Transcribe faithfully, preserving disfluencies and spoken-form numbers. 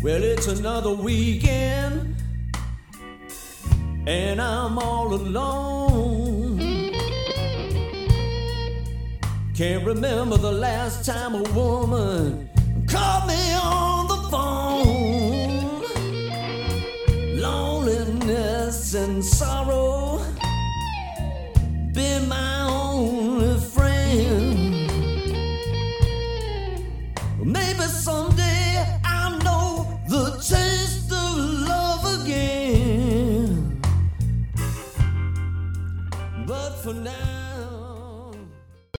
Well, it's another weekend, and I'm all alone. Can't remember the last time a woman called me on the phone. Loneliness and sorrow been my only friend. Maybe someday I'll know the taste of love again. But for now